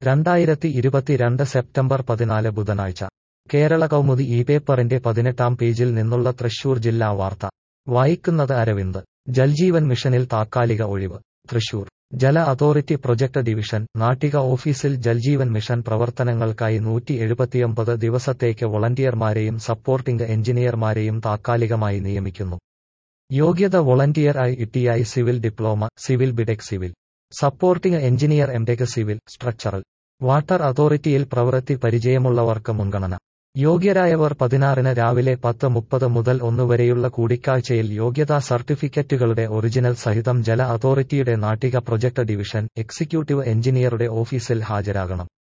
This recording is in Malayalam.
2022 സെപ്റ്റംബർ 14 ബുധനാഴ്ച കേരള കൗമുദി ഈ പേപ്പറിന്റെ 18-ാം പേജിൽ നിന്നുള്ള തൃശൂർ ജില്ലാ വാർത്ത വായിക്കുന്നത് അരവിന്ദ്. ജൽജീവൻ മിഷനിൽ താത്കാലിക ഒഴിവ്. തൃശൂർ ജല അതോറിറ്റി പ്രൊജക്ട് ഡിവിഷൻ നാട്ടിക ഓഫീസിൽ ജൽജീവൻ മിഷൻ പ്രവർത്തനങ്ങൾക്കായി 179 ദിവസത്തേക്ക് വൊളണ്ടിയർമാരെയും സപ്പോർട്ടിംഗ് എഞ്ചിനീയർമാരെയും താത്കാലികമായി നിയമിക്കുന്നു. യോഗ്യത volunteer ITI civil diploma, civil BTech, civil supporting engineer MTech, civil structural. Water അതോറിറ്റിയിൽ പ്രവൃത്തി പരിചയമുള്ളവർക്ക് മുൻഗണന. യോഗ്യരായവർ 16-ന് രാവിലെ 10:30 മുതൽ 1 വരെയുള്ള കൂടിക്കാഴ്ചയിൽ യോഗ്യതാ സർട്ടിഫിക്കറ്റുകളുടെ ഒറിജിനൽ സഹിതം ജല അതോറിറ്റിയുടെ നാട്ടിക പ്രൊജക്ട് ഡിവിഷൻ എക്സിക്യൂട്ടീവ് എഞ്ചിനീയറുടെ ഓഫീസിൽ ഹാജരാകണം.